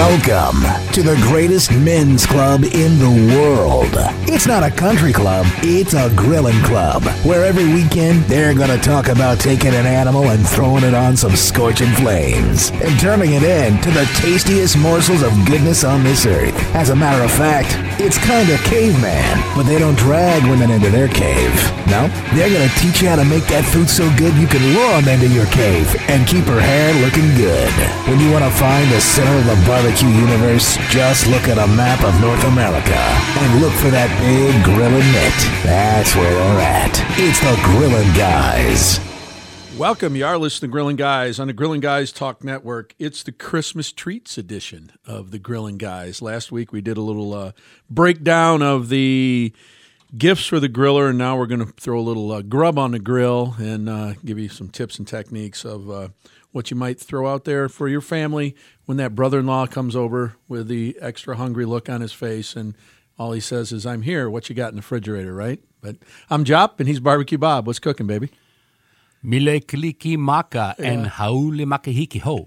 Welcome to the greatest men's club in the world. It's not a country club, it's a grilling club, where every weekend they're going to talk about taking an animal and throwing it on some scorching flames and turning it into the tastiest morsels of goodness on this earth. As a matter of fact, it's kind of caveman, but they don't drag women into their cave. No, they're going to teach you how to make that food so good you can lure them into your cave and keep her hair looking good. When you want to find the center of the barbecue universe, just look at a map of North America and look for that big grilling mitt. That's where they're at. It's the Grillin' Guys. Welcome. You are listening to Grillin' Guys on the Grillin' Guys Talk Network. It's the Christmas treats edition of the Grillin' Guys. Last week we did a little breakdown of the gifts for the griller, and now we're going to throw a little grub on the grill and give you some tips and techniques of what you might throw out there for your family when that brother-in-law comes over with the extra hungry look on his face and all he says is, "I'm here. What you got in the refrigerator," right? But I'm Jop, and he's Barbecue Bob. What's cooking, baby? Mile Kaliki Maka and Haule Makahiki Ho.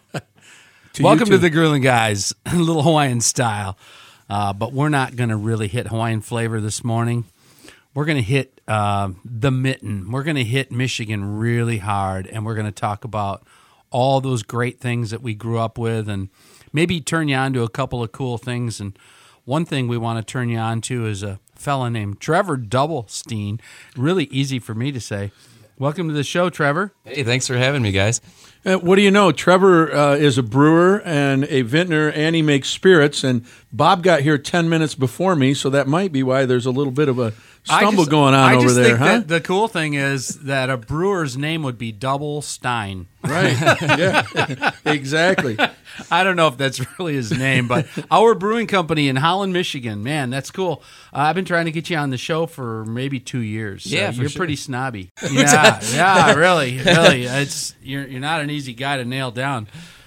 To Welcome you to too. the Grillin' Guys, a little Hawaiian style. But we're not going to really hit Hawaiian flavor this morning. We're going to hit the mitten. We're going to hit Michigan really hard, and we're going to talk about all those great things that we grew up with and maybe turn you on to a couple of cool things. And one thing we want to turn you on to is a fella named Trevor Doublestein. Really easy for me to say. Welcome to the show, Trevor. Hey, thanks for having me, guys. What do you know? Trevor is a brewer and a vintner, and he makes spirits. And Bob got here 10 minutes before me, so that might be why there's a little bit of a stumble going on over there, huh? That the cool thing is that a brewer's name would be Double Stein. Right, yeah, exactly. I don't know if that's really his name, but our brewing company in Holland, Michigan, man, that's cool. I've been trying to get you on the show for maybe 2 years. Yeah, for you're sure. pretty snobby. Yeah, really. It's you're not an easy guy to nail down.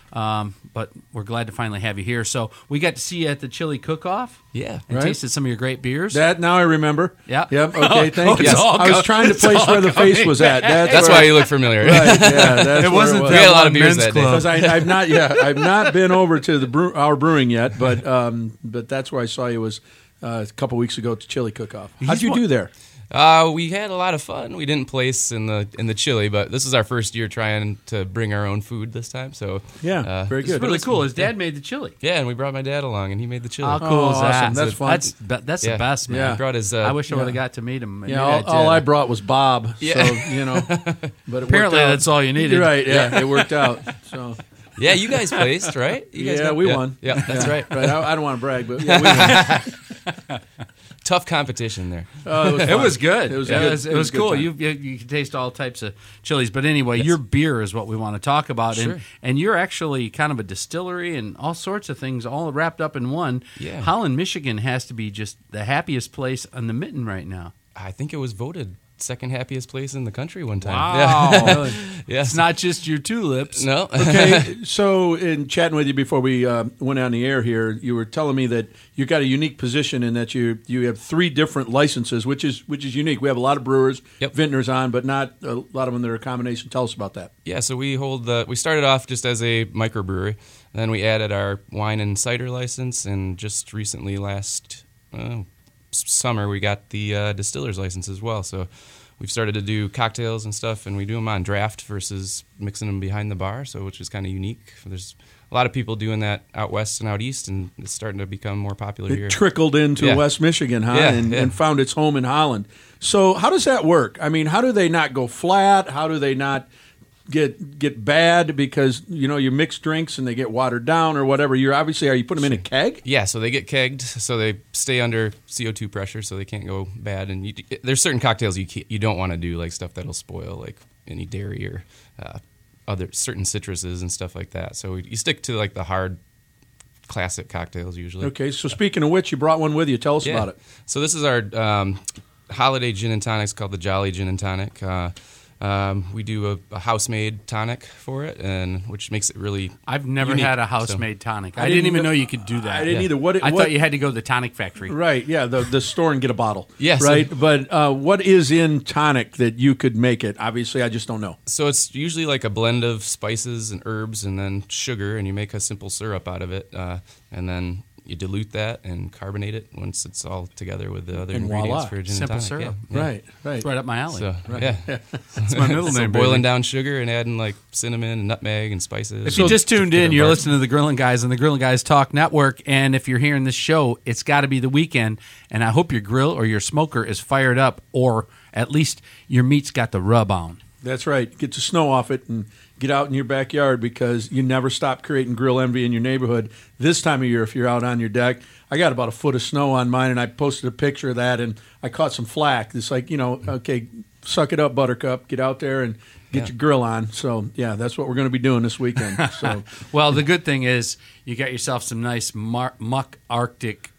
But we're glad to finally have you here. So we got to see you at the Chili Cook-Off. Yeah. And Right. tasted some of your great beers. That now I remember. Yeah. Yep. Okay. Thank you. it's all I was trying to it's place all where the face coming was at. That's where why you look familiar. Right. Yeah. That's It where wasn't was. We had a lot of one beers men's that day. club. Because I've not I've not been over to the our brewing yet, but that's where I saw you was a couple weeks ago at the Chili Cook-Off. How'd you do there? We had a lot of fun. We didn't place in the chili, but this is our first year trying to bring our own food this time. So Yeah, very It's good. really cool. His dad made the chili. yeah, and we brought my dad along, and he made the chili. How cool is that? awesome. That's fun. That's Yeah. the best, man. Yeah. He brought his. I wish I would have got to meet him. Yeah, all I brought was Bob. Yeah. So but it Apparently, worked out. that's all you needed. Right? Yeah, it worked out. So Yeah, you guys placed, right? You guys yeah, we won. Yeah, that's right. Right. I don't want to brag, but yeah, we won. Tough competition there. Oh, It was good. It was It good. was, It was a good cool. time. You can taste all types of chilies. But anyway, your beer is what we want to talk about. Sure. And you're actually kind of a distillery and all sorts of things all wrapped up in one. Yeah. Holland, Michigan has to be just the happiest place on the mitten right now. I think it was voted second happiest place in the country one time. Wow. Yeah. It's not just your tulips. No. Okay, so in chatting with you before we went on the air here, you were telling me that you got a unique position in that you have 3 different licenses, which is unique. We have a lot of brewers, Yep. vintners on, but not a lot of them that are a combination. Tell us about that. Yeah, so we started off just as a microbrewery, then we added our wine and cider license, and just recently last summer we got the distiller's license as well. So we've started to do cocktails and stuff, and we do them on draft versus mixing them behind the bar, so which is kind of unique. There's a lot of people doing that out west and out east, and it's starting to become more popular here. It trickled into Yeah. West Michigan, huh? Yeah, and found its home in Holland. So how does that work? I mean, how do they not go flat? How do they not get bad because you mix drinks and they get watered down or whatever? Are you putting them in a keg? Yeah, so they get kegged, so they stay under CO2 pressure, so they can't go bad. And there's certain cocktails you don't want to do, like stuff that'll spoil, like any dairy or other certain citruses and stuff like that. So you stick to like the hard classic cocktails usually. Okay, so speaking of which, you brought one with you. Tell us about it. So this is our holiday gin and tonic. It's called the Jolly Gin and Tonic. We do a house-made tonic for it, and which makes it really. I've never unique, had a house-made tonic. I didn't even know you could do that. I didn't either. I thought you had to go to the tonic factory. Right, yeah, the store and get a bottle. Yes. Right, but what is in tonic that you could make it? Obviously, I just don't know. So it's usually like a blend of spices and herbs and then sugar, and you make a simple syrup out of it, and then you dilute that and carbonate it once it's all together with the other And ingredients voila, for gin simple and tonic. syrup. Yeah. Right. It's right up my alley. So, yeah. That's my middle So name. boiling baby. down sugar and adding like cinnamon and nutmeg and spices. If you just tuned in, different you're parts. listening to the Grilling Guys on the Grilling Guys Talk Network. And if you're hearing this show, it's got to be the weekend. And I hope your grill or your smoker is fired up, or at least your meat's got the rub on. That's right. Get the snow off it and get out in your backyard, because you never stop creating grill envy in your neighborhood. This time of year, if you're out on your deck, I got about a foot of snow on mine, and I posted a picture of that, and I caught some flack. It's like, okay, suck it up, Buttercup. Get out there and get your grill on. So, yeah, that's what we're going to be doing this weekend. So, Well, the good thing is you got yourself some nice muck Arctic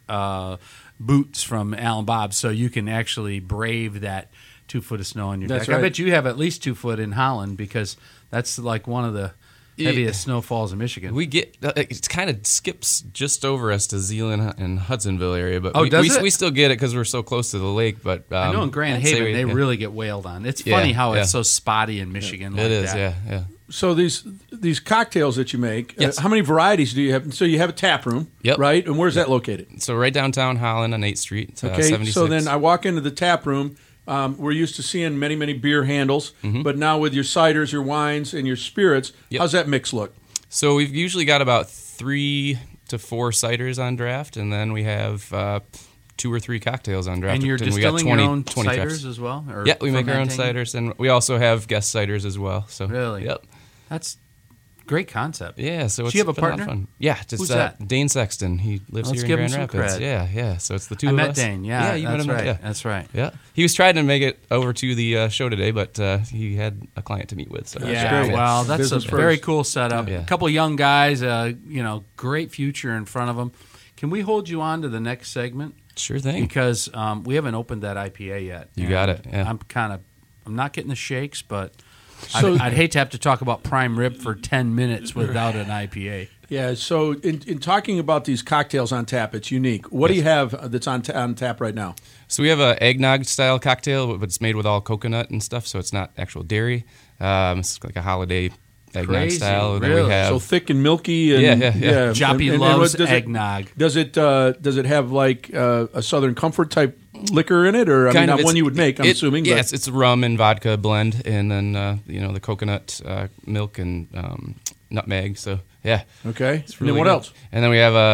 boots from Alan Bob, so you can actually brave that 2 foot of snow on your That's deck. right. I bet you have at least 2 foot in Holland, because that's like one of the heaviest snowfalls in Michigan. We get it kind of skips just over us to Zeeland and Hudsonville area, but does it? we still get it because we're so close to the lake. But I know in Grand I'd say Haven they yeah. really get wailed on. It's Yeah, funny how yeah. it's so spotty in Michigan. Like It is, that. yeah. so these cocktails that you make, Yes. how many varieties do you have? So you have a tap room, Yep. right? And where's that located? So right downtown Holland on 8th Street, Okay, 76. so then I walk into the tap room. We're used to seeing many, many beer handles, but now with your ciders, your wines, and your spirits, Yep. how's that mix look? So we've usually got about 3 to 4 ciders on draft, and then we have 2 or 3 cocktails on draft. And you're we got distilling 20, your own 20 ciders drafts. as well? Or Yeah, we make our own fermenting? ciders, and we also have guest ciders as well. So Really? Yep. That's great concept. Yeah, so it's you have a been lot of partner? fun. Yeah, just Who's that? Dane Sexton. He lives Let's here in give him Grand some Rapids. cred. Yeah. So it's the two I of met us. Dane. Yeah, you that's met him. right. Yeah. That's right. Yeah, he was trying to make it over to the show today, but he had a client to meet with. So Yeah, great. well, that's Business a very first. cool setup. Yeah. A couple young guys, great future in front of them. Can we hold you on to the next segment? Sure thing. Because we haven't opened that IPA yet. You got And it, yeah. I'm not getting the shakes, but So- I'd hate to have to talk about prime rib for 10 minutes without an IPA. Yeah, so in talking about these cocktails on tap, it's unique. What do you have that's on tap right now? So we have a eggnog style cocktail, but it's made with all coconut and stuff, so it's not actual dairy. It's like a holiday eggnog Crazy, style. And then really? we have So thick and milky. And, Yeah. Joppy And loves what does eggnog. Does it have like a Southern Comfort type liquor in it, or kind of not one you would make? I'm assuming. Yeah, but- it's rum and vodka blend, and then the coconut milk and nutmeg. So yeah, Okay. It's And then really what good. else? And then we have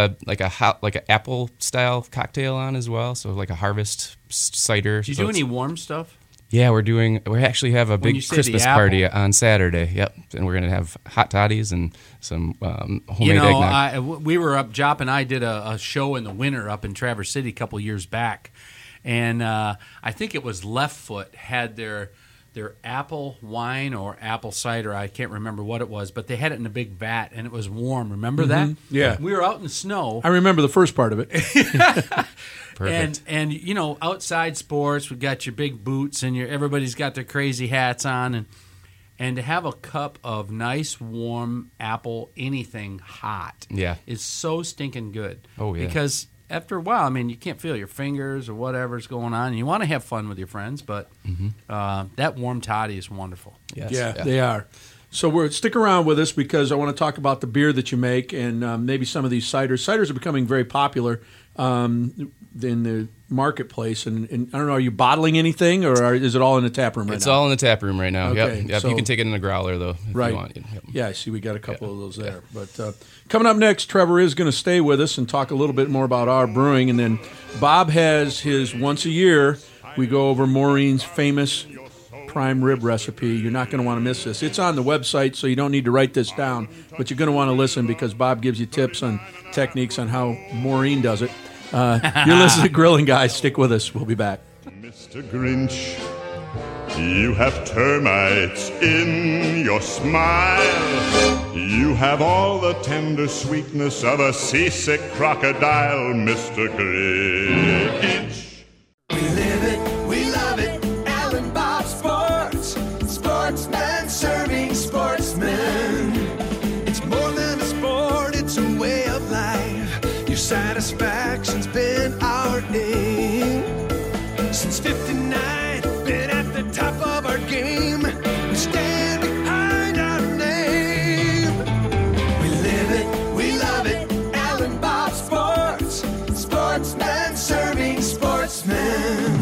an apple style cocktail on as well. So like a harvest cider. Do you So do it's- any warm stuff? Yeah, we actually have a you big say the Christmas apple- party on Saturday. Yep, and we're gonna have hot toddies and some homemade You know, eggnog. we were up. Jop and I did a show in the winter up in Traverse City a couple years back, and I think it was Left Foot had their apple wine or apple cider. I can't remember what it was, but they had it in a big vat and it was warm. Remember that? Yeah. We were out in the snow. I remember the first part of it. Perfect. And outside sports, we've got your big boots and everybody's got their crazy hats on, and to have a cup of nice warm apple anything hot, Yeah. is so stinking good. Oh, yeah. Because after a while, I mean, you can't feel your fingers or whatever's going on, and you want to have fun with your friends, but that warm toddy is wonderful. Yes. Yeah, they are. So stick around with us, because I want to talk about the beer that you make and maybe some of these ciders. Ciders are becoming very popular in the marketplace. And I don't know, are you bottling anything, or is it all in the tap room right It's now? all in the tap room right now. Okay, Yep. so- You can take it in a growler though, if Right. you want. Yep. Yeah, I see we got a couple of those there. But coming up next, Trevor is going to stay with us and talk a little bit more about our brewing. And then Bob has his once a year, we go over Maureen's famous prime rib recipe. You're not going to want to miss this. It's on the website, so you don't need to write this down, but you're going to want to listen, because Bob gives you tips on techniques on how Maureen does it. You're listening to Grilling Guys. Stick with us. We'll be back. Mr. Grinch, you have termites in your smile. You have all the tender sweetness of a seasick crocodile, Mr. Grinch. We live it, we love it, Alan Bob Sports. Sports Satisfaction's been our aim. Since 59, been at the top of our game. We stand behind our name. We live it, we love it. Alan Bob Sports. Sportsmen serving sportsmen.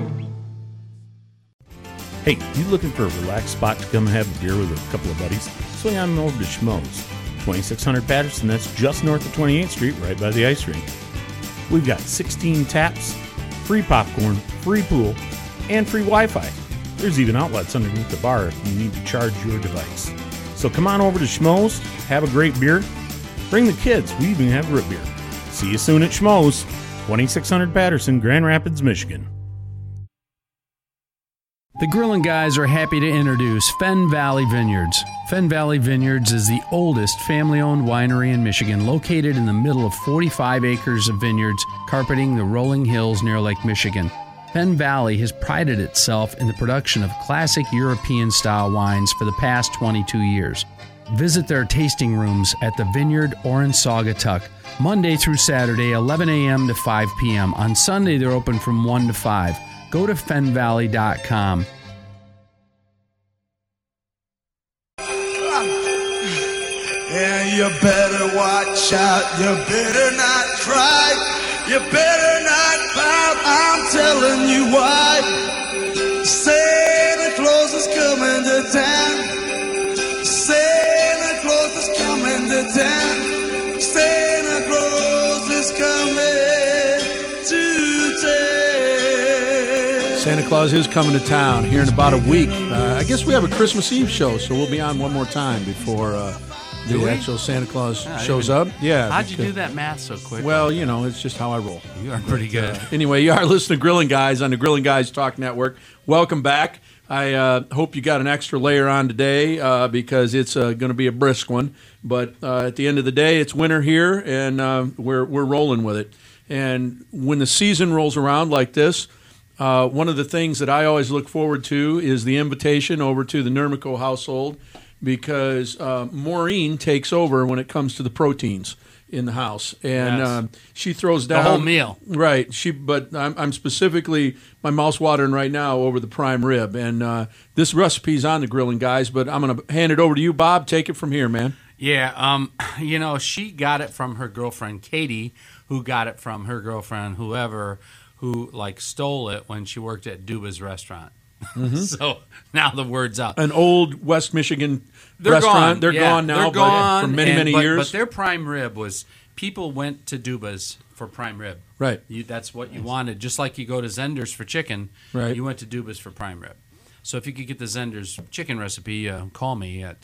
Hey, you looking for a relaxed spot to come and have a beer with a couple of buddies? Swing on over to Schmoes, 2600 Patterson. That's just north of 28th Street, right by the ice rink. We've got 16 taps, free popcorn, free pool, and free Wi-Fi. There's even outlets underneath the bar if you need to charge your device. So come on over to Schmoes, have a great beer. Bring the kids. We even have root beer. See you soon at Schmoes, 2600 Patterson, Grand Rapids, Michigan. The Grillin' Guys are happy to introduce Fenn Valley Vineyards. Fenn Valley Vineyards is the oldest family-owned winery in Michigan, located in the middle of 45 acres of vineyards carpeting the rolling hills near Lake Michigan. Fenn Valley has prided itself in the production of classic European-style wines for the past 22 years. Visit their tasting rooms at the Vineyard or in Saugatuck, Monday through Saturday, 11 a.m. to 5 p.m. On Sunday, they're open from 1 to 5. Go to fennvalley.com. Yeah, you better watch out. You better not cry. You better not pout. I'm telling you why. Santa Claus is coming to town. Santa Claus is coming to town. Santa Claus is coming to town. Santa Claus is coming to town here in about a week. I guess we have a Christmas Eve show, so we'll be on one more time before the actual Santa Claus shows up. Yeah. How'd you do that math so quick? Well, you know, it's just how I roll. You are pretty good. Anyway, you are listening to Grilling Guys on the Grilling Guys Talk Network. Welcome back. I hope you got an extra layer on today because it's going to be a brisk one. But at the end of the day, it's winter here, and we're rolling with it. And when the season rolls around like this, one of the things that I always look forward to is the invitation over to the Nurmico household, because Maureen takes over when it comes to the proteins in the house, and she throws down the whole meal. Right. But I'm specifically, my mouth's watering right now over the prime rib, and this recipe's on the Grilling Guys. But I'm going to hand it over to you, Bob. Take it from here, man. Yeah. You know, she got it from her girlfriend Katie, who got it from her girlfriend whoever, who stole it when she worked at Duba's restaurant. Mm-hmm. So now the word's out. An old West Michigan restaurant. They're gone now. They're gone for many years. But their prime rib was, people went to Duba's for prime rib. Right. That's what you wanted. Just like you go to Zender's for chicken, right. You went to Duba's for prime rib. So if you could get the Zender's chicken recipe, call me at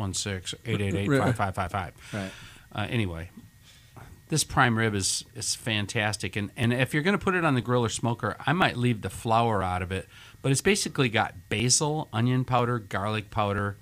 616-888-5555. Right. Anyway, this prime rib is fantastic. And if you're going to put it on the grill or smoker, I might leave the flour out of it. But it's basically got basil, onion powder, garlic powder,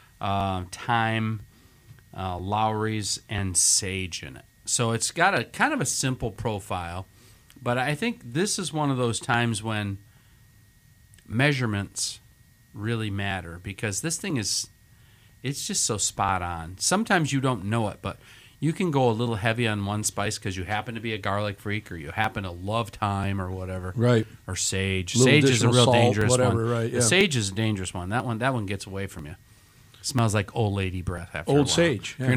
thyme, Lowry's, and sage in it. So it's got a kind of a simple profile. But I think this is one of those times when measurements really matter, because this thing it's just so spot on. Sometimes you don't know it, but you can go a little heavy on one spice because you happen to be a garlic freak, or you happen to love thyme or whatever, right? Or sage. Sage is a real dangerous one. Right? Yeah. The sage is a dangerous one. That one gets away from you. It smells like old lady breath after old a while. Sage. Yeah. You're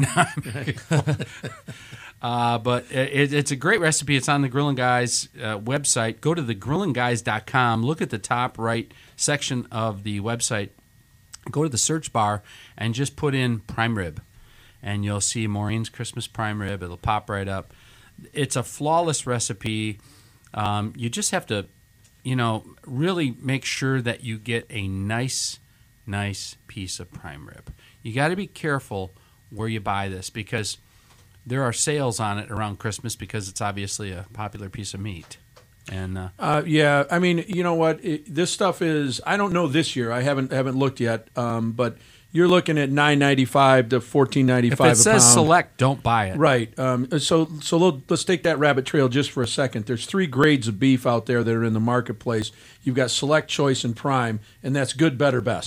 not but it's a great recipe. It's on the Grillin' Guys website. Go to thegrillinguys.com. Look at the top right section of the website. Go to the search bar and just put in prime rib, and you'll see Maureen's Christmas prime rib. It'll pop right up. It's a flawless recipe. You just have to, really make sure that you get a nice piece of prime rib. You got to be careful where you buy this, because there are sales on it around Christmas, because it's obviously a popular piece of meat. And yeah, I mean, you know what? This stuff is, I don't know this year. I haven't looked yet, but you're looking at $9.95 to $14.95 a pound. If it says select, don't buy it. Right. So let's take that rabbit trail just for a second. There's 3 grades of beef out there that are in the marketplace. You've got select, choice, and prime, and that's good, better, best.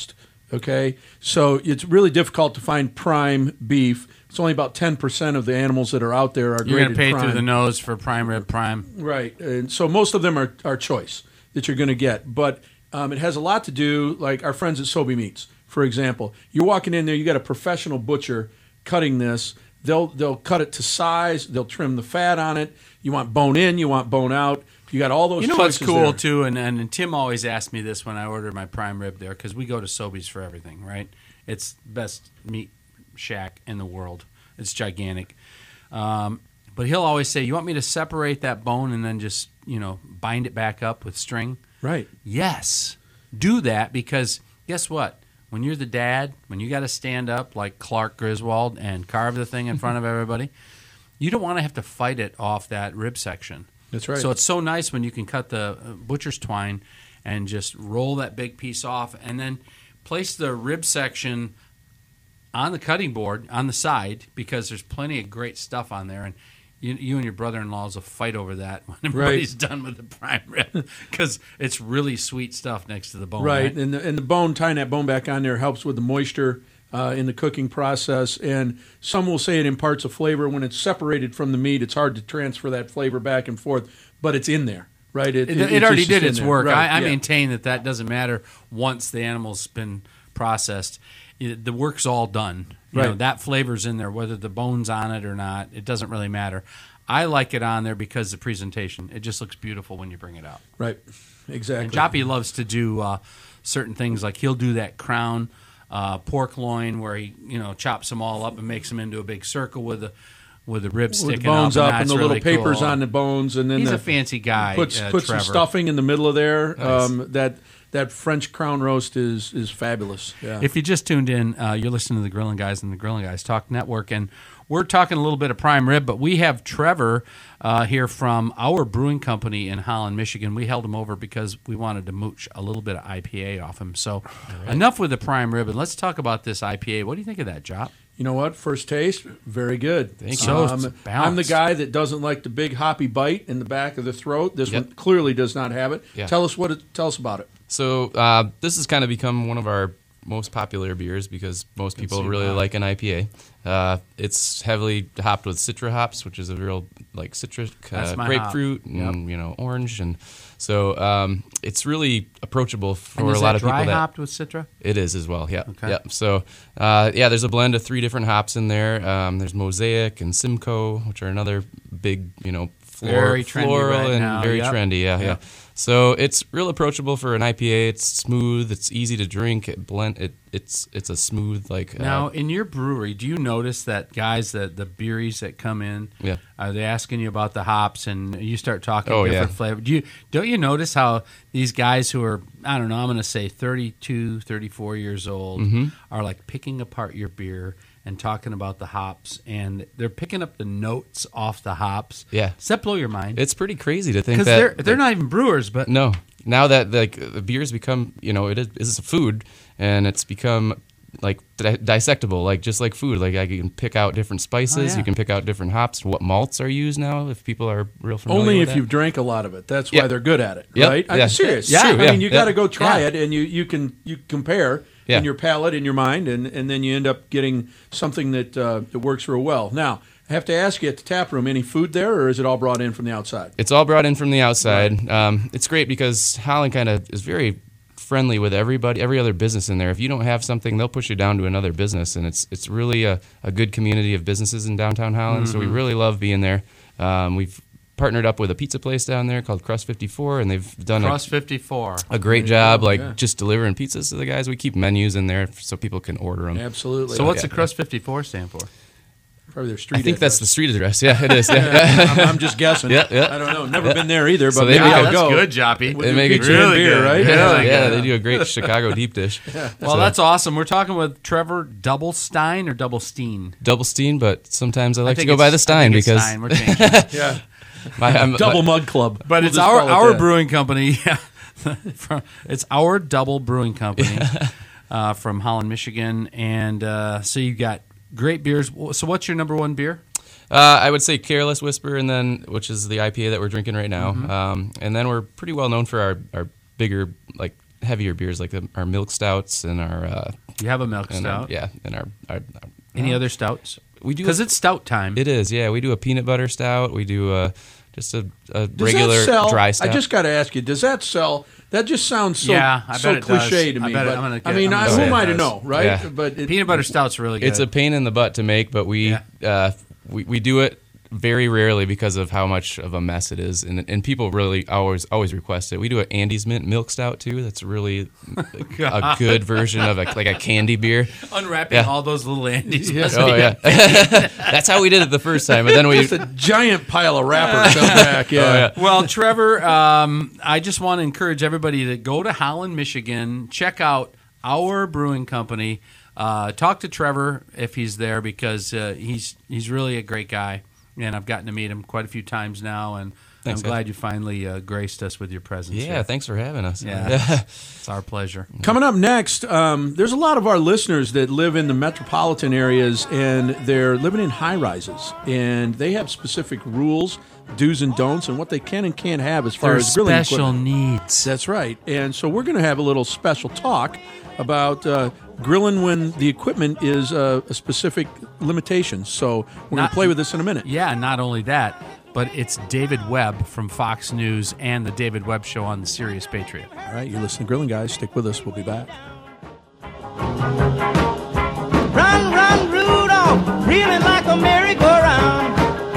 Okay, so it's really difficult to find prime beef. It's only about 10% of the animals that are out there are You're going graded to pay prime. through the nose for prime rib prime. Right, and so most of them are choice that you're going to get, but it has a lot to do, like our friends at Sobe Meats, for example. You're walking in there, you got a professional butcher cutting this. They'll cut it to size. They'll trim the fat on it. You want bone in, you want bone out. You got all those. You know what's choices cool there. too, and Tim always asked me this when I ordered my prime rib there, because we go to Sobeys for everything, right? It's the best meat shack in the world. It's gigantic. But he'll always say, "You want me to separate that bone and then just bind it back up with string?" Right. Yes, do that, because guess what? When you're the dad, when you got to stand up like Clark Griswold and carve the thing in front of everybody, you don't want to have to fight it off that rib section. That's right. So it's so nice when you can cut the butcher's twine and just roll that big piece off and then place the rib section on the cutting board on the side, because there's plenty of great stuff on there. And you and your brother-in-laws will fight over that when everybody's done with the prime rib, because it's really sweet stuff next to the bone. Right, and the bone, tying that bone back on there helps with the moisture in the cooking process. And some will say it imparts a flavor. When it's separated from the meat, it's hard to transfer that flavor back and forth, but it's in there, right? It just already is did in its there. work. Right, I yeah. maintain that doesn't matter once the animal's been processed. The work's all done. You know, Right. that flavor's in there, whether the bone's on it or not. It doesn't really matter. I like it on there because the presentation. It just looks beautiful when you bring it out. Right, exactly. And Joppy loves to do certain things, like he'll do that crown pork loin where he chops them all up and makes them into a big circle with the rib with sticking the bones up, up and that's the little really papers cool. on the bones, and then He's a fancy guy. puts some Trevor. stuffing in the middle of there. Nice. That French crown roast is fabulous. Yeah. If you just tuned in, you're listening to the Grilling Guys and the Grilling Guys Talk Network, and we're talking a little bit of prime rib, but we have Trevor here from our brewing company in Holland, Michigan. We held him over because we wanted to mooch a little bit of IPA off him. So enough with the prime rib, and let's talk about this IPA. What do you think of that, Jop? You know what? First taste, very good. Thank you. So it's I'm the balanced. guy that doesn't like the big hoppy bite in the back of the throat. This Yep. one clearly does not have it. Yeah. Tell us about it. So this has kind of become one of our most popular beers because most people really like an IPA. It's heavily hopped with Citra hops, which is a real citrus, That's my grapefruit, hop. and orange, and so it's really approachable for And is a lot that of people. dry That hopped with Citra? it is as well. Yeah. Okay. Yeah. So there's a blend of 3 different hops in there. There's Mosaic and Simcoe, which are another big Very trendy floral right and now. very Yep. trendy. Yeah. So it's real approachable for an IPA. It's smooth. It's easy to drink. It's a smooth Now, in your brewery, do you notice that guys, the beeries that come in, Yeah. are they asking you about the hops, and you start talking Oh, different yeah. flavor? Don't you notice how these guys who are, I don't know, I'm going to say 32, 34 years old, Mm-hmm. are like picking apart your beer and talking about the hops, and they're picking up the notes off the hops? Yeah. Does that blow your mind? It's pretty crazy to think Because that they're not even brewers, but No, now that the beer's become it's a food, and it's become dissectable, just like food. Like I can pick out different spices, yeah. you can pick out different hops. What malts are used now? If people are real familiar Only with if that. you've drank a lot of it. That's Yep. why they're good at it, Yep. right? Yeah. I'm serious. It's true, I yeah. mean, you got to Yeah. go try Yeah. it, and you compare Yeah. in your palate, in your mind, and then you end up getting something that works real well. Now, I have to ask you, at the tap room, any food there, or is it all brought in from the outside? It's all brought in from the outside. It's great because Holland kind of is very friendly with everybody, every other business in there. If you don't have something, they'll push you down to another business, and it's really a good community of businesses in downtown Holland. So we really love being there. We've partnered up with a pizza place down there called Crust 54, and they've done Cross 54. a great job, yeah. just delivering pizzas to the guys. We keep menus in there so people can order them. Absolutely. So what's Yeah. the Crust 54 stand for? Probably their street I think that's the address. street address. Yeah, it is. Yeah. I'm just guessing. Yeah, yeah. I don't know. Never been there either, but So they maybe make I'll a- go. That's good, Joppy. With They the make a pizza and really beer, good. right? Yeah. Yeah, they do a great Chicago deep dish. Well, that's awesome. We're talking with Trevor Doublestein or Doublestein. Double Stein, but sometimes I like to think go by the it's- I Stein think it's because Stein. We're changing. Yeah. I'm Double Mug Club. But We'll it's just call it our that. brewing company. It's our double brewing company from Holland, Michigan, and so you got great beers. So what's your number one beer? I would say Careless Whisper, and then which is the IPA that we're drinking right now, and then we're pretty well known for our bigger heavier beers like our milk stouts and our. You have a milk stout? And our Any other stouts? We do because it's stout time. It is, yeah. We do a peanut butter stout. We do just a regular dry stout. I just got to ask you, does that sell? That just sounds so, I so bet it cliche does. to me. I bet but, who am I to know, right? Yeah. But peanut butter stout's really good. It's a pain in the butt to make, but we do it very rarely because of how much of a mess it is, and people really always request it. We do an Andy's Mint Milk Stout too. That's really a good version of like a candy beer. Unwrapping all those little Andy's. Oh yeah, that's how we did it the first time. But then it's a giant pile of wrappers come back. Yeah. Oh, yeah. Well, Trevor, I just want to encourage everybody to go to Holland, Michigan, check out our brewing company. Talk to Trevor if he's there because he's really a great guy. And I've gotten to meet him quite a few times now, and I'm glad you finally graced us with your presence. Yeah, here. Thanks for having us. Yeah, it's our pleasure. Coming up next, there's a lot of our listeners that live in the metropolitan areas, and they're living in high-rises, and they have specific rules, do's and don'ts, and what they can and can't have as far as grilling special equipment. needs. That's right. And so we're going to have a little special talk about grilling when the equipment is a specific limitation. So we're going to play with this in a minute. Yeah, not only that, but it's David Webb from Fox News and the David Webb Show on the Sirius Patriot. All right, you're listening to Grilling Guys. Stick with us. We'll be back. Run, run, Rudolph, reeling like a merry-go-round.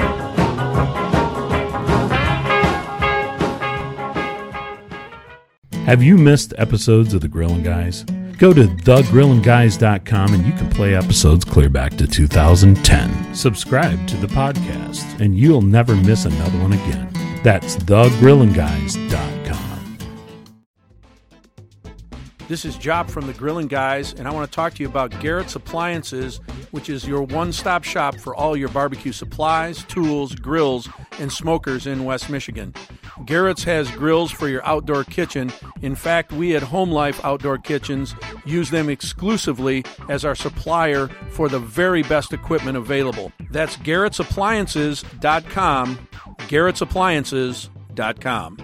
Have you missed episodes of The Grillin' Guys? Go to thegrillinguys.com and you can play episodes clear back to 2010. Subscribe to the podcast and you'll never miss another one again. That's thegrillinguys.com. This is Job from the Grilling Guys, and I want to talk to you about Garrett's Appliances, which is your one-stop shop for all your barbecue supplies, tools, grills, and smokers in West Michigan. Garrett's has grills for your outdoor kitchen. In fact, we at Home Life Outdoor Kitchens use them exclusively as our supplier for the very best equipment available. That's Garrett'sAppliances.com, Garrett'sAppliances.com.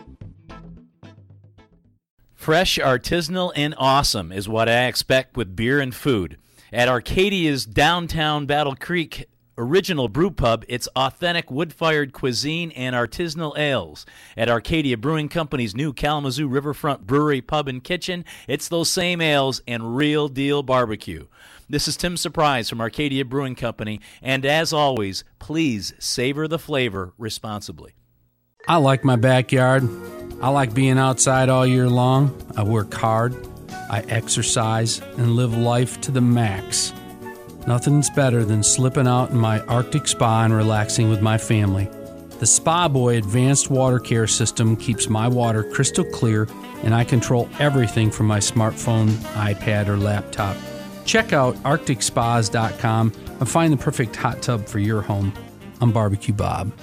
Fresh, artisanal, and awesome is what I expect with beer and food. At Arcadia's downtown Battle Creek original brew pub, it's authentic wood-fired cuisine and artisanal ales. At Arcadia Brewing Company's new Kalamazoo Riverfront Brewery Pub and Kitchen, it's those same ales and real-deal barbecue. This is Tim Surprise from Arcadia Brewing Company, and as always, please savor the flavor responsibly. I like my backyard. I like being outside all year long. I work hard. I exercise and live life to the max. Nothing's better than slipping out in my Arctic spa and relaxing with my family. The Spa Boy Advanced Water Care System keeps my water crystal clear, and I control everything from my smartphone, iPad, or laptop. Check out ArcticSpas.com and find the perfect hot tub for your home. I'm Barbecue Bob.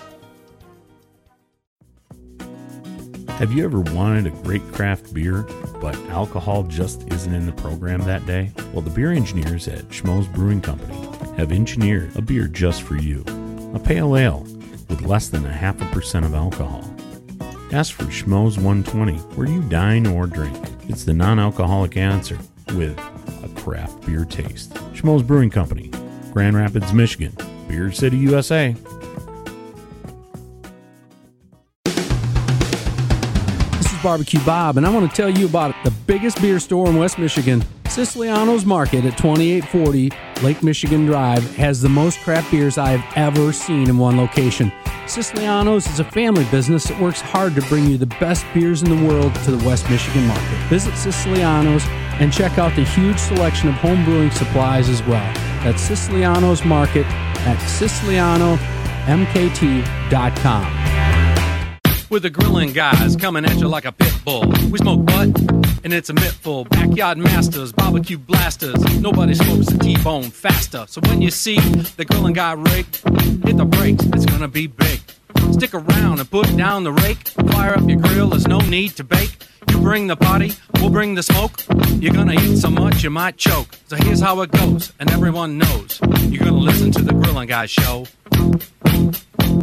Have you ever wanted a great craft beer, but alcohol just isn't in the program that day? Well, the beer engineers at Schmoes Brewing Company have engineered a beer just for you. A pale ale with less than 0.5% of alcohol. Ask for Schmoes 120 where you dine or drink. It's the non-alcoholic answer with a craft beer taste. Schmoes Brewing Company, Grand Rapids, Michigan. Beer City, USA. Barbecue Bob, and I want to tell you about the biggest beer store in West Michigan. Siciliano's Market at 2840 Lake Michigan Drive has the most craft beers I have ever seen in one location. Siciliano's is a family business that works hard to bring you the best beers in the world to the West Michigan market. Visit Siciliano's and check out the huge selection of home brewing supplies as well. That's Siciliano's Market at SicilianoMKT.com. With the Grilling Guys coming at you like a pit bull. We smoke butt, and it's a mittful. Backyard masters, barbecue blasters. Nobody smokes a T-bone faster. So when you see the Grilling Guy rig, hit the brakes, it's gonna be big. Stick around and put down the rake. Fire up your grill, there's no need to bake. You bring the party, we'll bring the smoke. You're gonna eat so much you might choke. So here's how it goes, and everyone knows. You're gonna listen to the Grilling Guy show.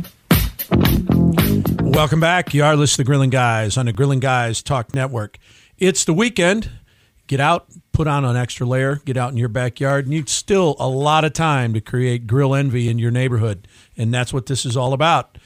Welcome back. You are listening to Grilling Guys on the Grilling Guys Talk Network. It's the weekend. Get out, put on an extra layer, get out in your backyard, and you've still a lot of time to create grill envy in your neighborhood. And that's what this is all about.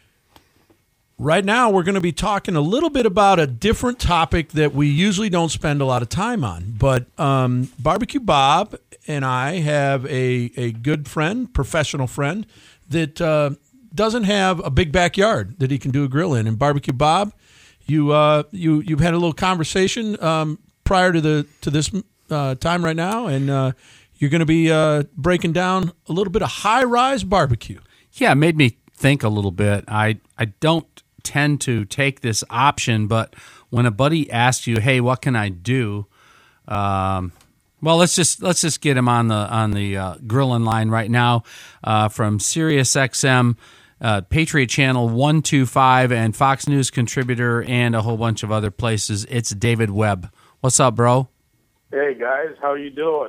Right now, we're going to be talking a little bit about a different topic that we usually don't spend a lot of time on. But Barbecue Bob and I have a good friend, professional friend, that doesn't have a big backyard that he can do a grill in. And Barbecue Bob, you've had a little conversation prior to this time right now, and you're going to be breaking down a little bit of high-rise barbecue. Yeah, it made me think a little bit. I don't tend to take this option, but when a buddy asks you, "Hey, what can I do?" Well, let's just get him on the grilling line right now from Sirius XM, Patriot Channel 125, and Fox News contributor, and a whole bunch of other places. It's David Webb. What's up, bro? Hey guys, how you doing?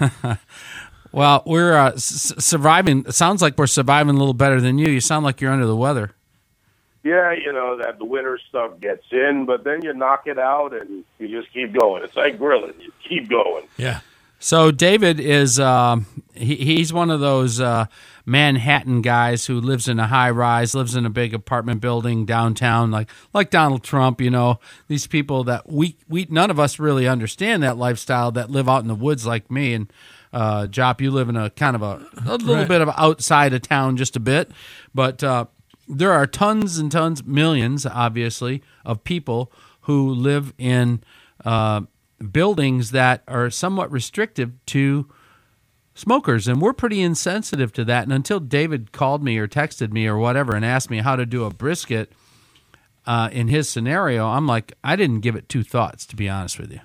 Well, we're surviving. It sounds like we're surviving a little better than you. You sound like you're under the weather. Yeah, that the winter stuff gets in, but then you knock it out and you just keep going. It's like grilling. You keep going. Yeah. So David is he's one of those Manhattan guys who lives in a high rise, lives in a big apartment building downtown, like Donald Trump. These people that we none of us really understand that lifestyle, that live out in the woods like me. And Jop, you live in a kind of a little bit of outside of town, just a bit, but there are tons and tons, millions, obviously, of people who live in buildings that are somewhat restrictive to smokers, and we're pretty insensitive to that. And until David called me or texted me or whatever and asked me how to do a brisket in his scenario, I'm like, I didn't give it two thoughts, to be honest with you.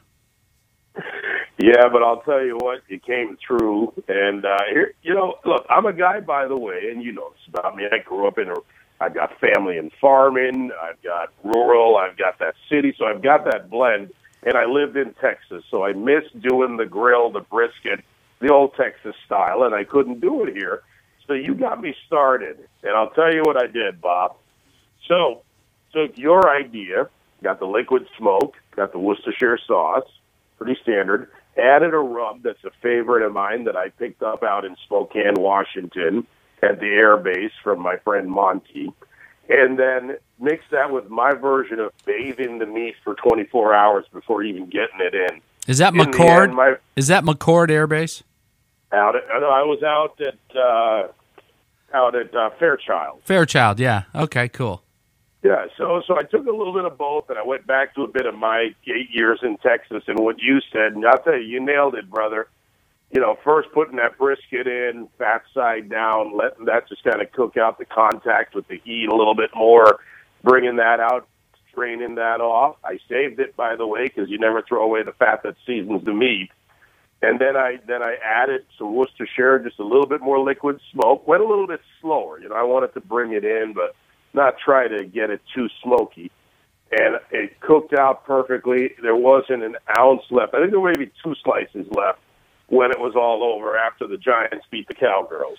Yeah, but I'll tell you what, you came through. And, look, I'm a guy, by the way, and you know this about me. I grew up I've got family in farming, I've got rural, I've got that city, so I've got that blend. And I lived in Texas, so I miss doing the grill, the brisket, the old Texas style, and I couldn't do it here. So you got me started, and I'll tell you what I did, Bob. So took your idea, got the liquid smoke, got the Worcestershire sauce, pretty standard, added a rub that's a favorite of mine that I picked up out in Spokane, Washington, at the Air Base from my friend Monty, and then mix that with my version of bathing the meat for 24 hours before even getting it in. Is that McCord? Is that McCord Air Base? I was out at Fairchild. Fairchild, yeah. Okay, cool. Yeah, so I took a little bit of both, and I went back to a bit of my 8 years in Texas, and what you said, and I'll tell you nailed it, brother. First putting that brisket in, fat side down, letting that just kind of cook out the contact with the heat a little bit more, bringing that out, straining that off. I saved it, by the way, because you never throw away the fat that seasons the meat. And then I added some Worcestershire, just a little bit more liquid smoke. Went a little bit slower. I wanted to bring it in, but not try to get it too smoky. And it cooked out perfectly. There wasn't an ounce left. I think there were maybe 2 slices left when it was all over after the Giants beat the Cowgirls.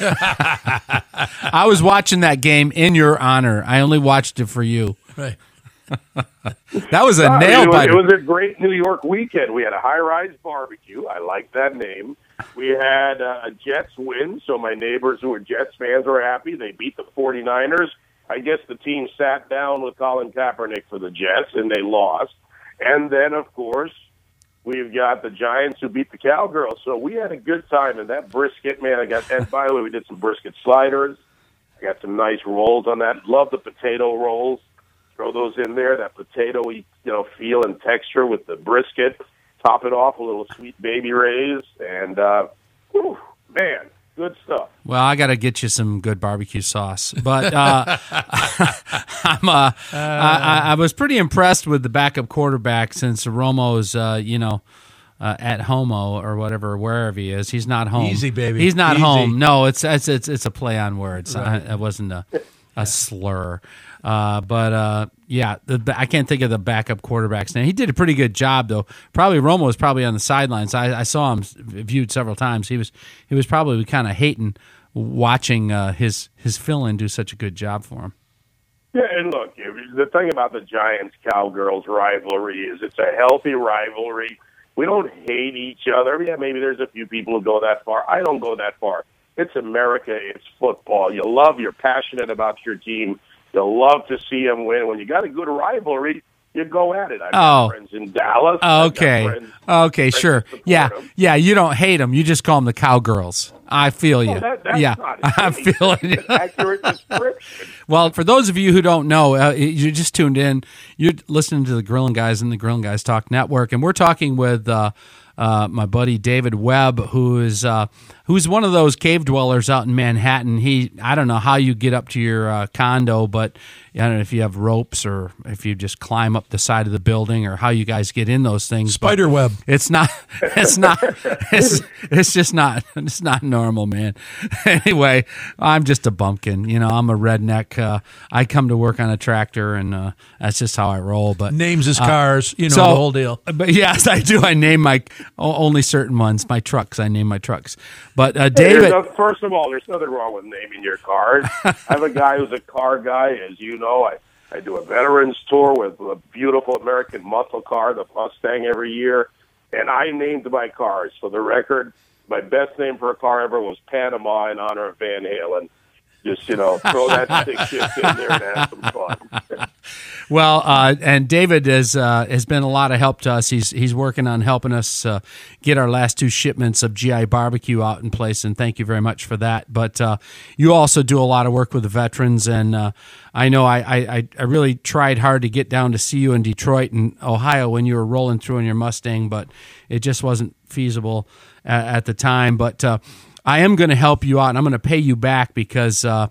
I was watching that game in your honor. I only watched it for you. Right. That was a nail biter. It was a great New York weekend. We had a high-rise barbecue. I like that name. We had a Jets win, so my neighbors who were Jets fans were happy. They beat the 49ers. I guess the team sat down with Colin Kaepernick for the Jets, and they lost. And then, of course, we've got the Giants who beat the Cowgirls. So we had a good time. And that brisket, man, and by the way, we did some brisket sliders. I got some nice rolls on that. Love the potato rolls. Throw those in there, that potato-y, feel and texture with the brisket. Top it off a little Sweet Baby Ray's. And, man, good stuff. Well, I got to get you some good barbecue sauce. But I was pretty impressed with the backup quarterback since Romo's, at Homo or whatever, wherever he is. He's not home. Easy, baby. He's not Easy. home. No, it's a play on words. Right. It wasn't a slur. But I can't think of the backup quarterback's name. He did a pretty good job, though. Probably Romo was probably on the sidelines. I saw him viewed several times. He was probably kind of hating watching his fill-in do such a good job for him. Yeah, and look, if the thing about the Giants-Cowgirls rivalry is it's a healthy rivalry. We don't hate each other. Yeah, maybe there's a few people who go that far. I don't go that far. It's America. It's football. You're passionate about your team. You'll love to see them win. When you got a good rivalry, you go at it. I've got friends in Dallas. Okay, sure. Yeah, you don't hate them. You just call them the Cowgirls. I feel you. That's not I'm feeling you. Accurate description. Well, for those of you who don't know, you just tuned in. You're listening to the Grillin' Guys and the Grillin' Guys Talk Network, and we're talking with my buddy David Webb, who's one of those cave dwellers out in Manhattan. I don't know how you get up to your condo, but I don't know if you have ropes or if you just climb up the side of the building or how you guys get in those things. Spider web. It's just not normal, man. Anyway, I'm just a bumpkin. I'm a redneck. I come to work on a tractor, and that's just how I roll. But names his cars, the whole deal. But yes, I do. I name my only certain ones. My trucks. I name my trucks. But David, first of all, there's nothing wrong with naming your cars. I have a guy who's a car guy, as you know. I do a veterans tour with a beautiful American muscle car, the Mustang, every year, and I named my cars. For the record, my best name for a car ever was Panama in honor of Van Halen. Just, throw that stick shift in there and have some fun. Well, and David has been a lot of help to us. He's working on helping us get our last 2 shipments of GI Barbecue out in place, and thank you very much for that. But you also do a lot of work with the veterans, and I know I really tried hard to get down to see you in Detroit and Ohio when you were rolling through in your Mustang, but it just wasn't feasible at the time. But I am going to help you out, and I'm going to pay you back because I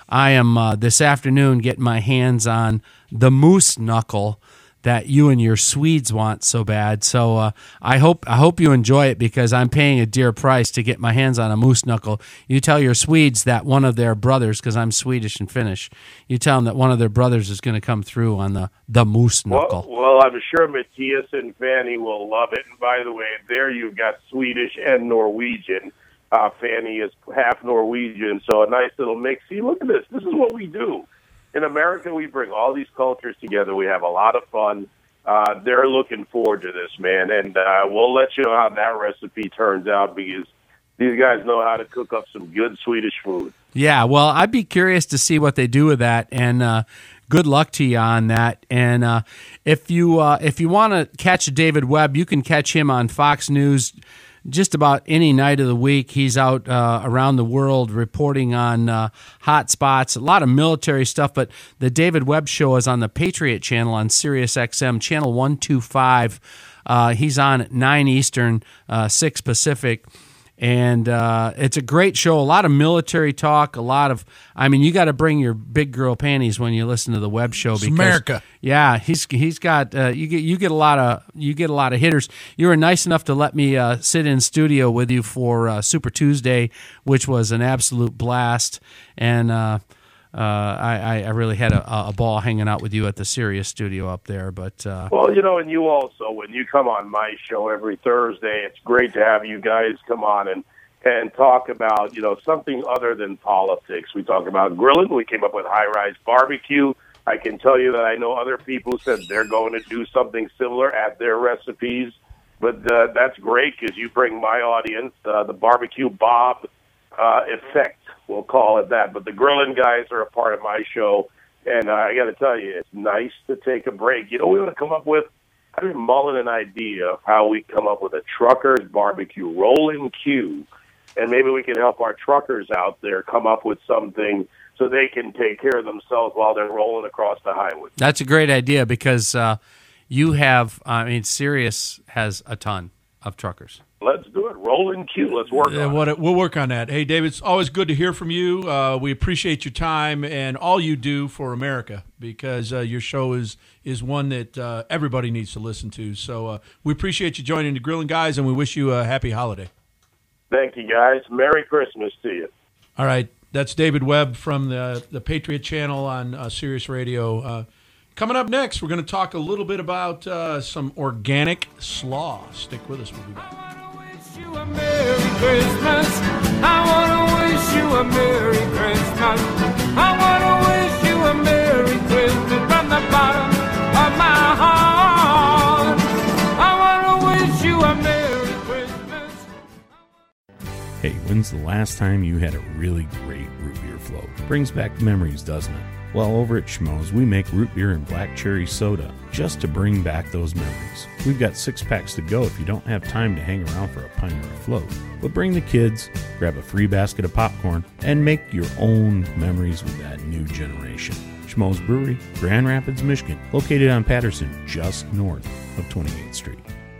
am this afternoon getting my hands on the moose knuckle that you and your Swedes want so bad. So I hope you enjoy it because I'm paying a dear price to get my hands on a moose knuckle. You tell your Swedes that one of their brothers, because I'm Swedish and Finnish, you tell them that one of their brothers is going to come through on the moose knuckle. Well, I'm sure Matthias and Fanny will love it. And by the way, there you've got Swedish and Norwegian. Fanny is half Norwegian, so a nice little mix. See, look at this. This is what we do. In America, we bring all these cultures together. We have a lot of fun. They're looking forward to this, man, and we'll let you know how that recipe turns out because these guys know how to cook up some good Swedish food. Yeah, well, I'd be curious to see what they do with that, and good luck to you on that. And if you want to catch David Webb, you can catch him on Fox News just about any night of the week. He's out around the world reporting on hot spots, a lot of military stuff, but the David Webb Show is on the Patriot Channel on Sirius XM, Channel 125. He's on at 9 Eastern, 6 Pacific. And it's a great show, a lot of military talk, you got to bring your big girl panties when you listen to the Webb Show. It's America. Yeah, he's got you get a lot of hitters. You were nice enough to let me sit in studio with you for Super Tuesday, which was an absolute blast, and I really had a ball hanging out with you at the Sirius studio up there. But well, and you also, when you come on my show every Thursday, it's great to have you guys come on and talk about something other than politics. We talk about grilling. We came up with high-rise barbecue. I can tell you that I know other people said they're going to do something similar at their recipes, but that's great because you bring my audience the barbecue Bob effect. We'll call it that. But the Grilling Guys are a part of my show, and I got to tell you, it's nice to take a break. We want to come up with, I've been mulling an idea of how we come up with a trucker's barbecue rolling queue, and maybe we can help our truckers out there come up with something so they can take care of themselves while they're rolling across the highway. That's a great idea because you have, Sirius has a ton of truckers. Let's do it. Rolling queue. Let's work on it. We'll work on that. Hey, David, it's always good to hear from you. We appreciate your time and all you do for America because your show is one that everybody needs to listen to. So we appreciate you joining the Grilling Guys, and we wish you a happy holiday. Thank you, guys. Merry Christmas to you. All right. That's David Webb from the Patriot Channel on Sirius Radio. Coming up next, we're going to talk a little bit about some organic slaw. Stick with us. We'll be back. You a Merry Christmas. I want to wish you a Merry Christmas. I want to wish you a Merry Christmas from the when's the last time you had a really great root beer float? Brings back memories, doesn't it? Well, over at Schmoes, we make root beer and black cherry soda just to bring back those memories. We've got 6-packs to go if you don't have time to hang around for a pint or a float. But bring the kids, grab a free basket of popcorn, and make your own memories with that new generation. Schmoes Brewery, Grand Rapids, Michigan, located on Patterson, just north of 28th Street.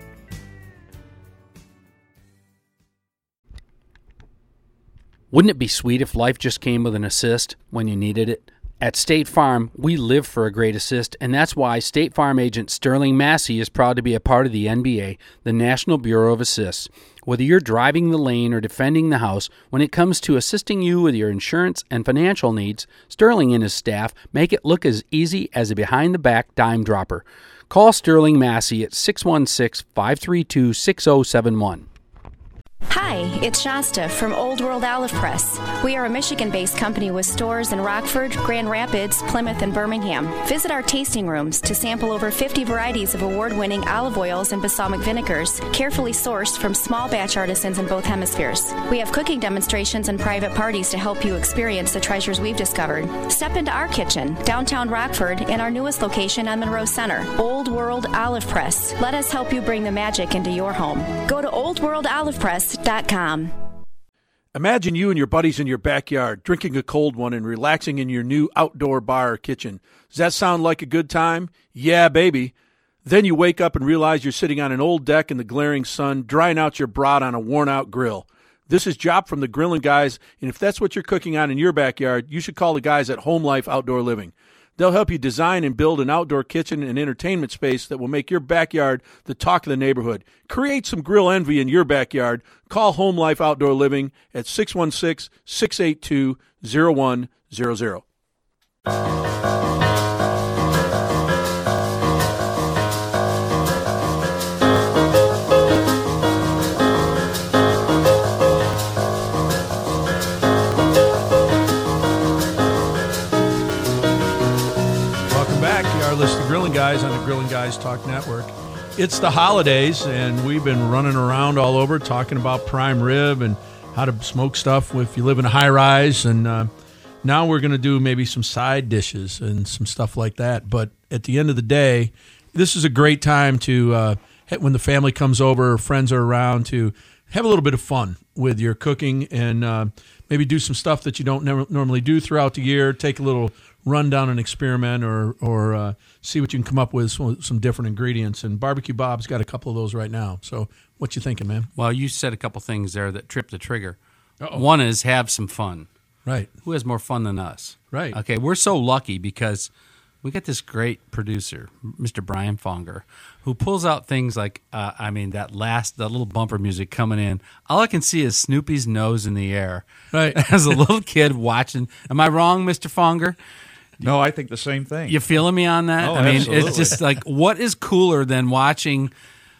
Wouldn't it be sweet if life just came with an assist when you needed it? At State Farm, we live for a great assist, and that's why State Farm agent Sterling Massey is proud to be a part of the NBA, the National Bureau of Assists. Whether you're driving the lane or defending the house, when it comes to assisting you with your insurance and financial needs, Sterling and his staff make it look as easy as a behind-the-back dime dropper. Call Sterling Massey at 616-532-6071. Hi, it's Shasta from Old World Olive Press. We are a Michigan-based company with stores in Rockford, Grand Rapids, Plymouth, and Birmingham. Visit our tasting rooms to sample over 50 varieties of award-winning olive oils and balsamic vinegars, carefully sourced from small batch artisans in both hemispheres. We have cooking demonstrations and private parties to help you experience the treasures we've discovered. Step into our kitchen, downtown Rockford, and our newest location on Monroe Center, Old World Olive Press. Let us help you bring the magic into your home. Go to oldworldolivepress.com. Imagine you and your buddies in your backyard drinking a cold one and relaxing in your new outdoor bar or kitchen. Does that sound like a good time? Yeah, baby. Then you wake up and realize you're sitting on an old deck in the glaring sun, drying out your brat on a worn-out grill. This is Jop from the Grillin' Guys, and if that's what you're cooking on in your backyard, you should call the guys at Home Life Outdoor Living. They'll help you design and build an outdoor kitchen and entertainment space that will make your backyard the talk of the neighborhood. Create some grill envy in your backyard. Call Home Life Outdoor Living at 616-682-0100. The Grilling Guys on the Grilling Guys Talk Network. It's the holidays, and we've been running around all over talking about prime rib and how to smoke stuff if you live in a high-rise. And now we're going to do maybe some side dishes and some stuff like that. But at the end of the day, this is a great time to, when the family comes over or friends are around, to have a little bit of fun with your cooking and maybe do some stuff that you don't normally do throughout the year. Take a little run down and experiment or see what you can come up with some different ingredients. And Barbecue Bob's got a couple of those right now. So what you thinking, man? Well, you said a couple things there that tripped the trigger. Uh-oh. One is have some fun. Right. Who has more fun than us? Right. Okay, we're so lucky because we got this great producer, Mr. Brian Fonger, who pulls out things like, that little bumper music coming in. All I can see is Snoopy's nose in the air. Right. As a little kid watching. Am I wrong, Mr. Fonger? No, I think the same thing. You feeling me on that? Oh, absolutely. It's just like, what is cooler than watching,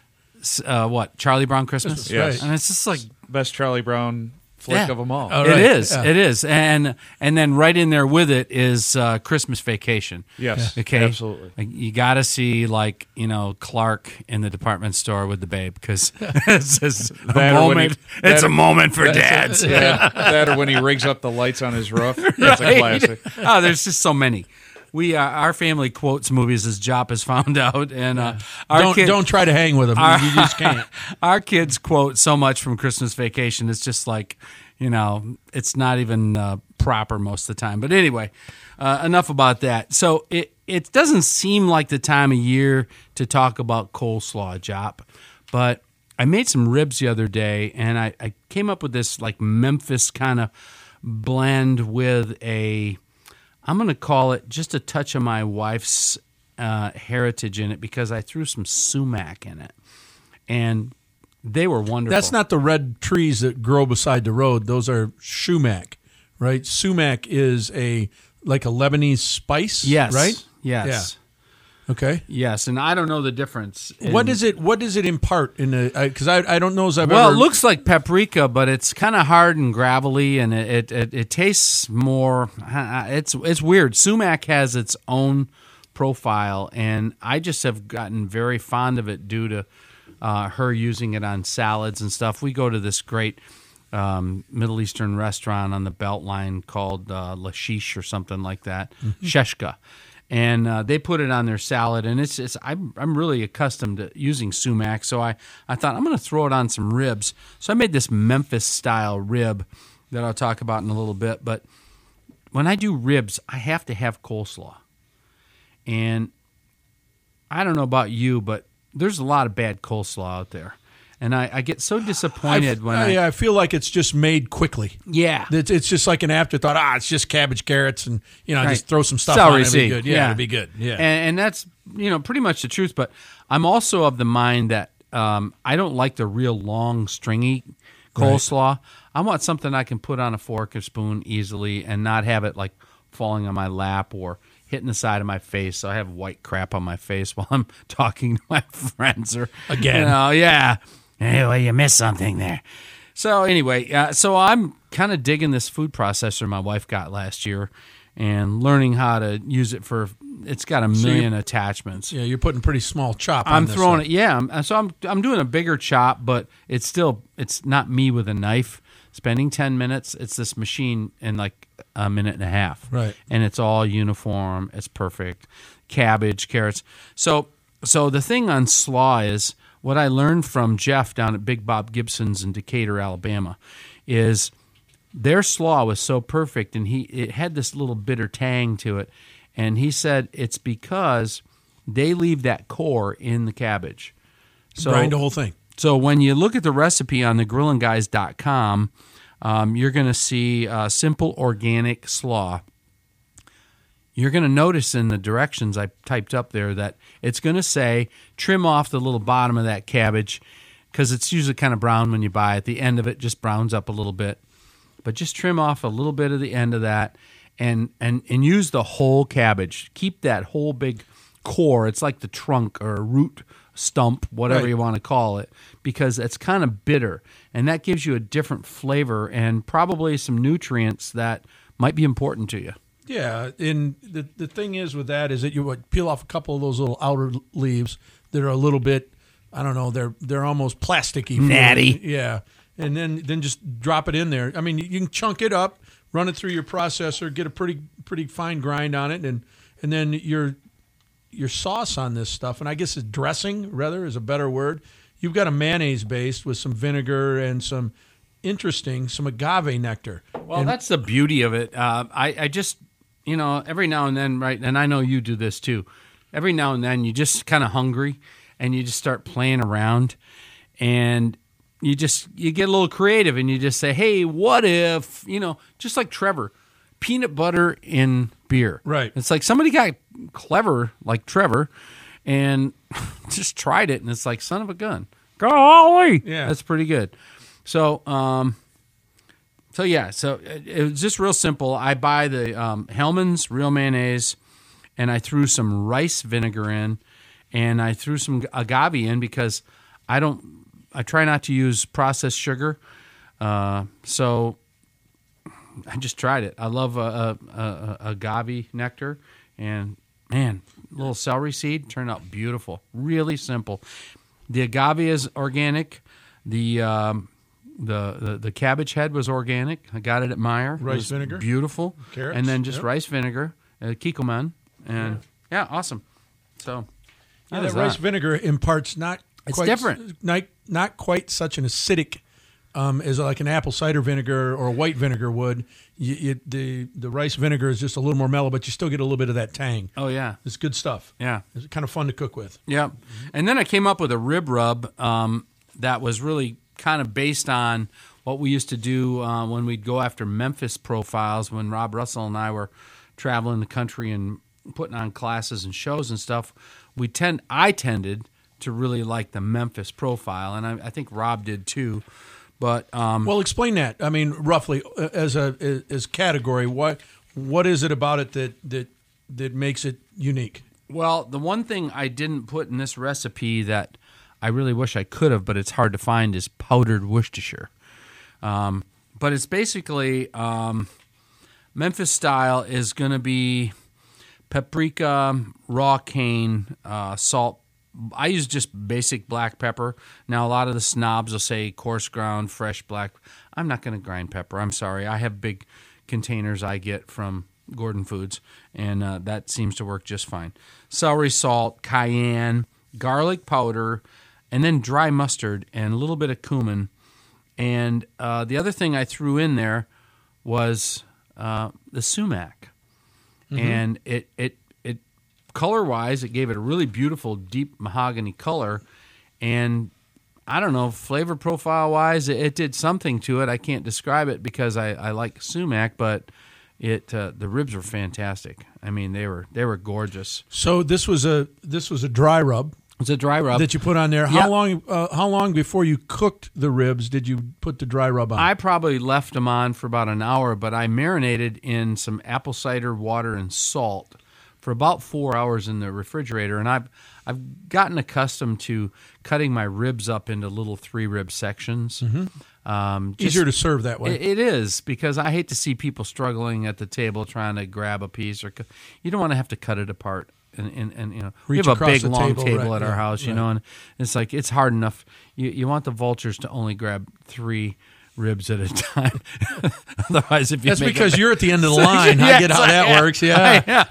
Charlie Brown Christmas? Yes. And it's just like best Charlie Brown flick of them all. Oh, right. It is. And then right in there with it is Christmas Vacation. Yes, okay, absolutely. You got to see Clark in the department store with the babe because it's just a moment. It's a moment for dads. That or when he rigs up the lights on his roof. That's a classic. Oh, there's just so many. Our family quotes movies as Jop has found out, and don't try to hang with them. You just can't. Our kids quote so much from Christmas Vacation. It's just like, it's not even proper most of the time. But anyway, enough about that. So it doesn't seem like the time of year to talk about coleslaw, Jop, but I made some ribs the other day, and I came up with this like Memphis kind of blend with I'm going to call it just a touch of my wife's heritage in it because I threw some sumac in it, and they were wonderful. That's not the red trees that grow beside the road. Those are sumac, right? Sumac is like a Lebanese spice, yes, right? Yes. Yeah. Okay. Yes, and I don't know the difference. What does it impart in because I don't know as I've well, ever. It looks like paprika, but it's kind of hard and gravelly, and it tastes more. It's weird. Sumac has its own profile, and I just have gotten very fond of it due to her using it on salads and stuff. We go to this great Middle Eastern restaurant on the Beltline called Lashish or something like that, Sheshka. And they put it on their salad, and I'm really accustomed to using sumac, so I thought I'm going to throw it on some ribs. So I made this Memphis-style rib that I'll talk about in a little bit. But when I do ribs, I have to have coleslaw. And I don't know about you, but there's a lot of bad coleslaw out there. And I get so disappointed when I feel like it's just made quickly. Yeah. It's just like an afterthought. It's just cabbage, carrots, and Right. just throw some stuff Celery on it. It'll be seed. good. Yeah, it'll be good. Yeah. And that's, pretty much the truth. But I'm also of the mind that I don't like the real long, stringy coleslaw. I want something I can put on a fork or spoon easily and not have it like falling on my lap or hitting the side of my face, so I have white crap on my face while I'm talking to my friends. Or Again. Yeah. Hey, well, you missed something there. So anyway, so I'm kind of digging this food processor my wife got last year and learning how to use it for. It's got a million attachments. Yeah, you're putting pretty small chop on I'm this throwing stuff. it. Yeah, so I'm doing a bigger chop, but it's not me with a knife. Spending 10 minutes, it's this machine in like a minute and a half. Right. And it's all uniform. It's perfect. Cabbage, carrots. So the thing on slaw is what I learned from Jeff down at Big Bob Gibson's in Decatur, Alabama, is their slaw was so perfect, and it had this little bitter tang to it. And he said it's because they leave that core in the cabbage. So Grind the whole thing. So when you look at the recipe on thegrillandguys.com, you're going to see simple organic slaw. You're going to notice in the directions I typed up there that it's going to say trim off the little bottom of that cabbage because it's usually kind of brown when you buy it. The end of it just browns up a little bit. But just trim off a little bit of the end of that and use the whole cabbage. Keep that whole big core. It's like the trunk or root stump, whatever you want to call it, because it's kind of bitter. And that gives you a different flavor and probably some nutrients that might be important to you. Yeah, and the thing is with that is that you would peel off a couple of those little outer leaves that are a little bit, I don't know, they're almost plasticky. Natty. Yeah, and then just drop it in there. I mean, you can chunk it up, run it through your processor, get a pretty fine grind on it, and then your sauce on this stuff, and I guess dressing rather is a better word. You've got a mayonnaise base with some vinegar and some agave nectar. Well, that's the beauty of it. I just, every now and then, right, and I know you do this too, every now and then you just kind of hungry and you just start playing around and you get a little creative and you just say, hey, what if, just like Trevor, peanut butter in beer. Right. It's like somebody got clever like Trevor and just tried it, and it's like, son of a gun. Golly! Yeah. That's pretty good. So, it was just real simple. I buy the Hellmann's real mayonnaise, and I threw some rice vinegar in, and I threw some agave in because I try not to use processed sugar. So I just tried it. I love agave nectar, and man, little celery seed turned out beautiful. Really simple. The agave is organic. The cabbage head was organic. I got it at Meijer. Rice vinegar. Beautiful. Carrots. And then just Yep. rice vinegar, Kikkoman. And yeah, awesome. So that rice vinegar imparts It's different. Not quite such an acidic as like an apple cider vinegar or white vinegar would. The rice vinegar is just a little more mellow, but you still get a little bit of that tang. Oh, yeah. It's good stuff. Yeah. It's kind of fun to cook with. Yeah. And then I came up with a rib rub that was really kind of based on what we used to do when we'd go after Memphis profiles when Rob Russell and I were traveling the country and putting on classes and shows and stuff. I tended to really like the Memphis profile, and I think Rob did too. But well, explain that. I mean, roughly as category, what is it about it that makes it unique? Well, the one thing I didn't put in this recipe that I really wish I could have, but it's hard to find, is powdered Worcestershire. But it's basically Memphis style is going to be paprika, raw cane, salt, I use just basic black pepper. Now, a lot of the snobs will say coarse ground, fresh black. I'm not going to grind pepper. I'm sorry. I have big containers I get from Gordon Foods, and that seems to work just fine. Celery salt, cayenne, garlic powder, and then dry mustard and a little bit of cumin. And the other thing I threw in there was the sumac. Mm-hmm. And it color-wise, it gave it a really beautiful, deep mahogany color. And I don't know, flavor profile-wise, it did something to it. I can't describe it because I like sumac, but the ribs were fantastic. I mean, they were gorgeous. So this was a dry rub. It's a dry rub that you put on there. How long before you cooked the ribs did you put the dry rub on? I probably left them on for about an hour, but I marinated in some apple cider water and salt for about 4 hours in the refrigerator, and I've gotten accustomed to cutting my ribs up into little 3-rib sections. Mm-hmm. Easier to serve that way. It is, because I hate to see people struggling at the table trying to grab a piece, or you don't want to have to cut it apart. And you know, we have a big long table at our house, you know, and it's like it's hard enough. You want the vultures to only grab 3 ribs at a time. Otherwise, if you that's because you're at the end of the line. I get how that works. Yeah.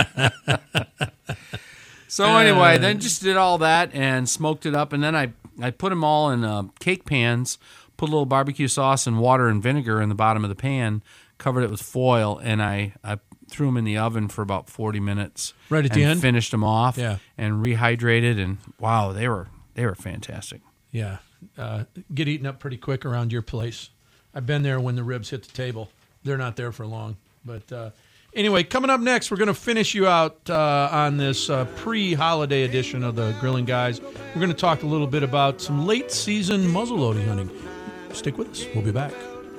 I am. So anyway, then just did all that and smoked it up, and then I put them all in cake pans, put a little barbecue sauce and water and vinegar in the bottom of the pan, covered it with foil, and I threw them in the oven for about 40 minutes. Right at the end? Finished them off and rehydrated, and wow, they were fantastic. Yeah. Get eaten up pretty quick around your place. I've been there when the ribs hit the table. They're not there for long. But anyway, coming up next, we're going to finish you out on this pre-holiday edition of the Grilling Guys. We're going to talk a little bit about some late-season muzzleloading hunting. Stick with us. We'll be back.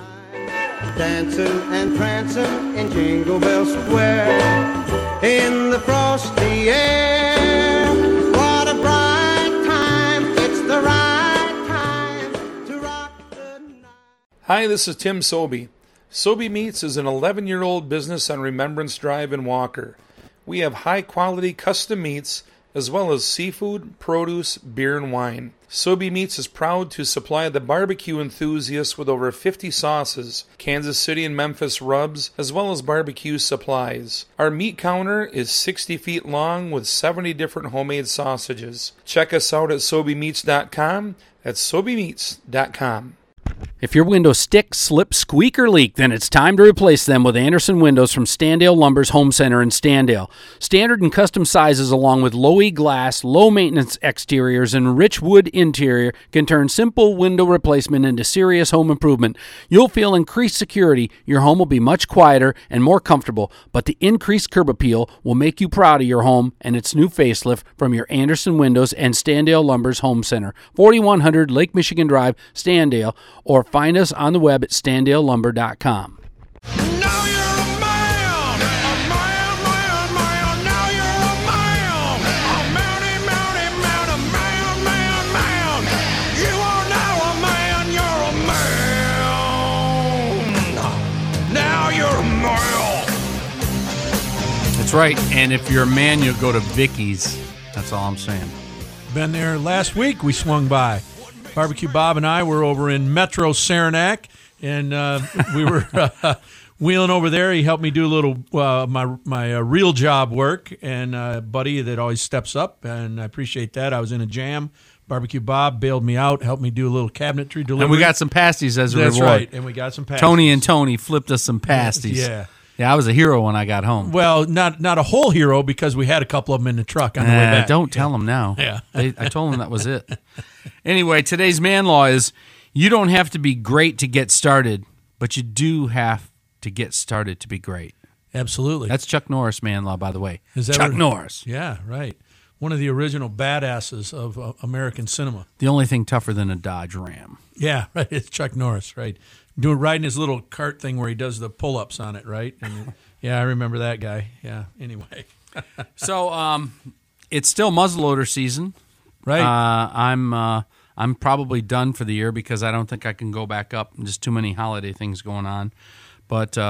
Dancing and prancing in Jingle Bell Square in the frosty air. What a bright time, it's the right time to rock the night. Hi, this is Tim Sobey. Sobey Meats is an 11-year-old business on Remembrance Drive in Walker. We have high-quality custom meats as well as seafood, produce, beer, and wine. Sobey Meats is proud to supply the barbecue enthusiasts with over 50 sauces, Kansas City and Memphis rubs, as well as barbecue supplies. Our meat counter is 60 feet long with 70 different homemade sausages. Check us out at SobeyMeats.com. That's SobeyMeats.com. If your windows stick, slip, squeak, or leak, then it's time to replace them with Anderson Windows from Standale Lumber's Home Center in Standale. Standard and custom sizes along with low-E glass, low-maintenance exteriors, and rich wood interior can turn simple window replacement into serious home improvement. You'll feel increased security, your home will be much quieter and more comfortable, but the increased curb appeal will make you proud of your home and its new facelift from your Anderson Windows and Standale Lumber's Home Center, 4100 Lake Michigan Drive, Standale, or find us on the web at standalelumber.com. Now you're a man, now you're a man, a man. You are now a man, you're a man. Now you're a man. That's right, and if you're a man, you'll go to Vicky's. That's all I'm saying. Been there last week, we swung by. Barbecue Bob and I were over in Metro Saranac, and we were wheeling over there. He helped me do a little my real job work, and a buddy that always steps up, and I appreciate that. I was in a jam. Barbecue Bob bailed me out, helped me do a little cabinetry delivery. And we got some pasties as a reward. That's right, and we got some pasties. Tony and Tony flipped us some pasties. Yeah, I was a hero when I got home. Well, not a whole hero, because we had a couple of them in the truck on the way back. Don't tell them now. Yeah. I told them that was it. Anyway, today's man law is you don't have to be great to get started, but you do have to get started to be great. Absolutely. That's Chuck Norris man law, by the way. Is that Chuck Norris. Yeah, right. One of the original badasses of American cinema. The only thing tougher than a Dodge Ram. Yeah, right. It's Chuck Norris, right. Riding his little cart thing where he does the pull-ups on it, right? And, yeah, I remember that guy. Yeah, anyway. So it's still muzzleloader season. Right. I'm probably done for the year because I don't think I can go back up. Just too many holiday things going on. But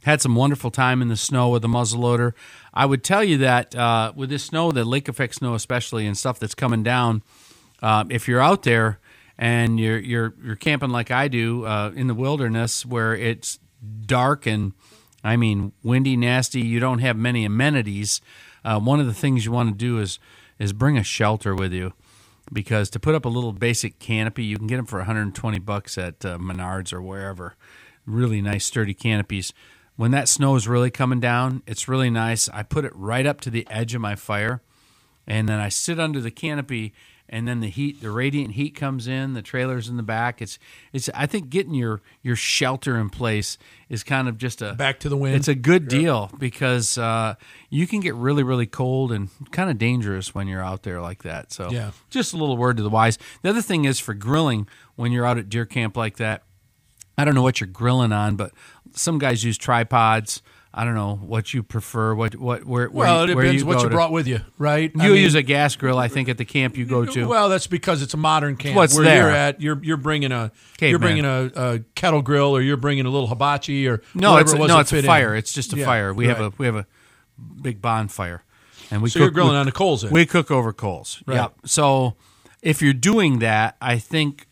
Had some wonderful time in the snow with the muzzleloader. I would tell you that with this snow, the lake effect snow especially, and stuff that's coming down, if you're out there and you're camping like I do in the wilderness where it's dark and windy, nasty, you don't have many amenities, one of the things you want to do is bring a shelter with you, because to put up a little basic canopy, you can get them for $120 at Menards or wherever. Really nice, sturdy canopies. When that snow is really coming down, it's really nice. I put it right up to the edge of my fire, and then I sit under the canopy, and then the radiant heat comes in. The trailer's in the back. It's. I think getting your shelter in place is kind of just a back to the wind. It's a good deal, because you can get really, really cold and kind of dangerous when you're out there like that. So yeah. Just a little word to the wise. The other thing is, for grilling, when you're out at deer camp like that, I don't know what you're grilling on, but some guys use tripods. I don't know what you prefer. Where it depends where what you brought with you, right? You use a gas grill, I think, at the camp you go to. Well, that's because it's a modern camp. What's where there? You're at, you're bringing a kettle grill, or you're bringing a little hibachi, or it's it a fire. In. It's just a fire. We have a big bonfire, and you're grilling on the coals. We cook over coals. Right. Yep. So if you're doing that, I think.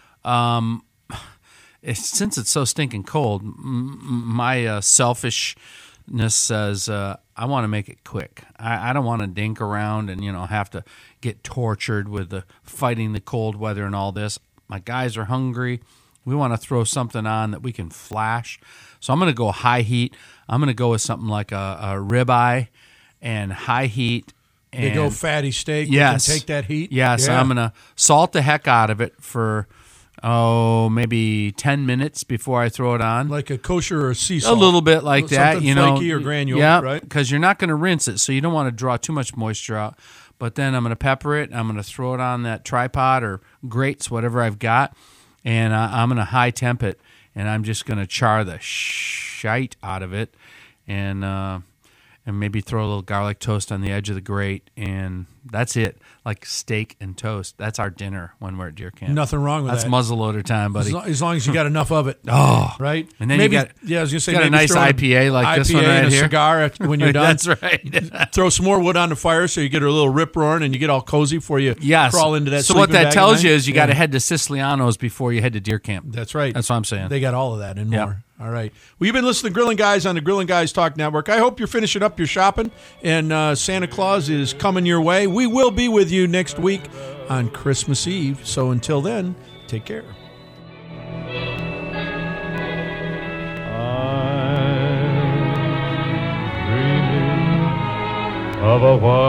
Since it's so stinking cold, my selfishness says I want to make it quick. I don't want to dink around and have to get tortured with fighting the cold weather and all this. My guys are hungry. We want to throw something on that we can flash. So I'm going to go high heat. I'm going to go with something like a ribeye and high heat. They go fatty steak. Yes. You can take that heat. Yes, yeah. I'm going to salt the heck out of it for maybe 10 minutes before I throw it on. Like a kosher or sea salt. A little bit like that, Something flaky or granule, yeah, right? Because you're not going to rinse it, so you don't want to draw too much moisture out. But then I'm going to pepper it. I'm going to throw it on that tripod or grates, whatever I've got, and I'm going to high temp it, and I'm just going to char the shite out of it, and maybe throw a little garlic toast on the edge of the grate, and that's it. Like steak and toast. That's our dinner when we're at deer camp. Nothing wrong with that. That's muzzleloader time, buddy. As long as you got enough of it. Oh, right. And then maybe, I was going to say, got a nice IPA like this one right and a here. Cigar when you're done. That's right. Throw some more wood on the fire so you get a little rip roaring and you get all cozy before you crawl into that. So what that tells you is you got to Yeah. head to Siciliano's before you head to deer camp. That's right. That's what I'm saying. They got all of that and Yep. more. All right. Well, you've been listening to Grilling Guys on the Grilling Guys Talk Network. I hope you're finishing up your shopping, and Santa Claus is coming your way. We will be with you next week on Christmas Eve. So until then, take care. Of a white